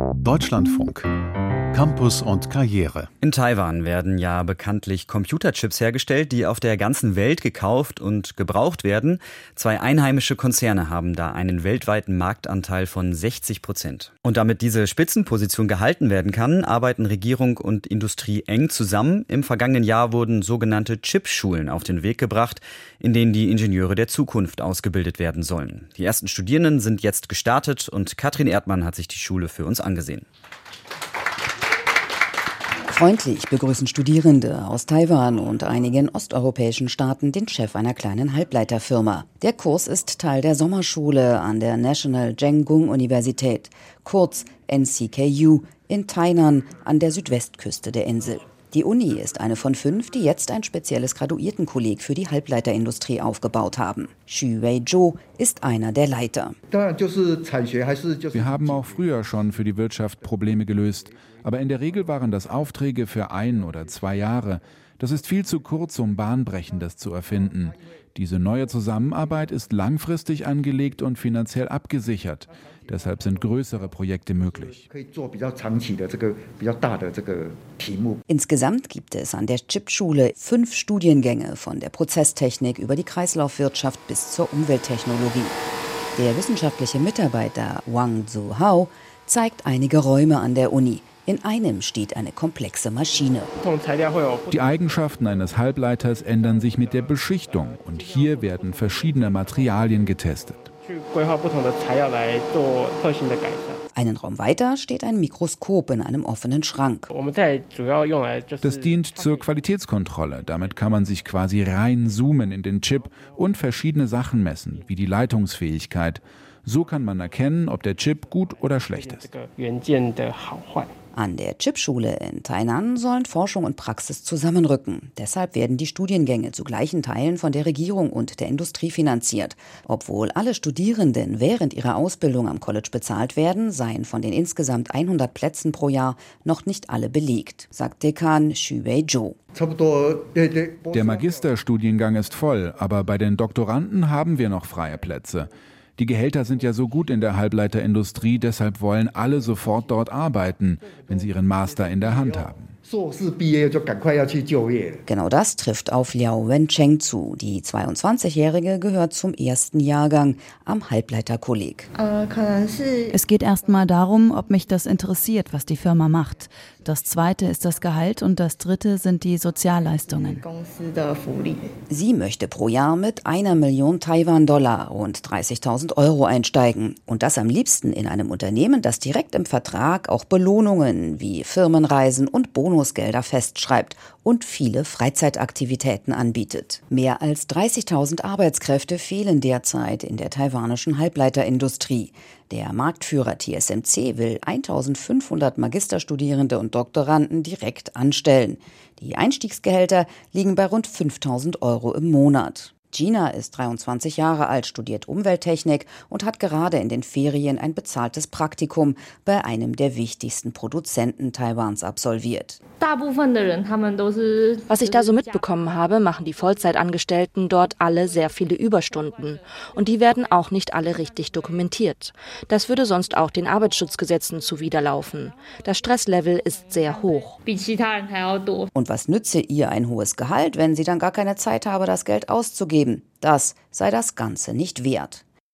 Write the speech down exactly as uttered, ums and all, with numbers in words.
Deutschlandfunk. Campus und Karriere. In Taiwan werden ja bekanntlich Computerchips hergestellt, die auf der ganzen Welt gekauft und gebraucht werden. Zwei einheimische Konzerne haben da einen weltweiten Marktanteil von sechzig Prozent. Und damit diese Spitzenposition gehalten werden kann, arbeiten Regierung und Industrie eng zusammen. Im vergangenen Jahr wurden sogenannte Chipschulen auf den Weg gebracht, in denen die Ingenieure der Zukunft ausgebildet werden sollen. Die ersten Studierenden sind jetzt gestartet und Katrin Erdmann hat sich die Schule für uns angesehen. Freundlich begrüßen Studierende aus Taiwan und einigen osteuropäischen Staaten den Chef einer kleinen Halbleiterfirma. Der Kurs ist Teil der Sommerschule an der National Cheng Kung Universität, kurz N C K U, in Tainan an der Südwestküste der Insel. Die Uni ist eine von fünf, die jetzt ein spezielles Graduiertenkolleg für die Halbleiterindustrie aufgebaut haben. Xu Wei-zhou ist einer der Leiter. Wir haben auch früher schon für die Wirtschaft Probleme gelöst. Aber in der Regel waren das Aufträge für ein oder zwei Jahre. Das ist viel zu kurz, um Bahnbrechendes zu erfinden. Diese neue Zusammenarbeit ist langfristig angelegt und finanziell abgesichert. Deshalb sind größere Projekte möglich. Insgesamt gibt es an der Chipschule fünf Studiengänge, von der Prozesstechnik über die Kreislaufwirtschaft bis zur Umwelttechnologie. Der wissenschaftliche Mitarbeiter Wang Zuhao zeigt einige Räume an der Uni. In einem steht eine komplexe Maschine. Die Eigenschaften eines Halbleiters ändern sich mit der Beschichtung und hier werden verschiedene Materialien getestet. Einen Raum weiter steht ein Mikroskop in einem offenen Schrank. Das dient zur Qualitätskontrolle. Damit kann man sich quasi reinzoomen in den Chip und verschiedene Sachen messen, wie die Leitungsfähigkeit. So kann man erkennen, ob der Chip gut oder schlecht ist. An der Chipschule in Tainan sollen Forschung und Praxis zusammenrücken. Deshalb werden die Studiengänge zu gleichen Teilen von der Regierung und der Industrie finanziert. Obwohl alle Studierenden während ihrer Ausbildung am College bezahlt werden, seien von den insgesamt hundert Plätzen pro Jahr noch nicht alle belegt, sagt Dekan Xu Wei-zhou. Der Magisterstudiengang ist voll, aber bei den Doktoranden haben wir noch freie Plätze. Die Gehälter sind ja so gut in der Halbleiterindustrie, deshalb wollen alle sofort dort arbeiten, wenn sie ihren Master in der Hand haben. Genau das trifft auf Liao Wencheng zu. Die zweiundzwanzigjährige gehört zum ersten Jahrgang am Halbleiterkolleg. Es geht erst mal darum, ob mich das interessiert, was die Firma macht. Das zweite ist das Gehalt und das dritte sind die Sozialleistungen. Sie möchte pro Jahr mit einer Million Taiwan-Dollar, rund dreißigtausend Euro einsteigen. Und das am liebsten in einem Unternehmen, das direkt im Vertrag auch Belohnungen wie Firmenreisen und Bonusgelder festschreibt und viele Freizeitaktivitäten anbietet. Mehr als dreißigtausend Arbeitskräfte fehlen derzeit in der taiwanischen Halbleiterindustrie. Der Marktführer T S M C will eintausendfünfhundert Magisterstudierende und Doktoranden direkt anstellen. Die Einstiegsgehälter liegen bei rund fünftausend Euro im Monat. Gina ist dreiundzwanzig Jahre alt, studiert Umwelttechnik und hat gerade in den Ferien ein bezahltes Praktikum bei einem der wichtigsten Produzenten Taiwans absolviert. Was ich da so mitbekommen habe, machen die Vollzeitangestellten dort alle sehr viele Überstunden. Und die werden auch nicht alle richtig dokumentiert. Das würde sonst auch den Arbeitsschutzgesetzen zuwiderlaufen. Das Stresslevel ist sehr hoch. Und was nütze ihr ein hohes Gehalt, wenn sie dann gar keine Zeit habe, das Geld auszugeben? Das sei das Ganze nicht wert.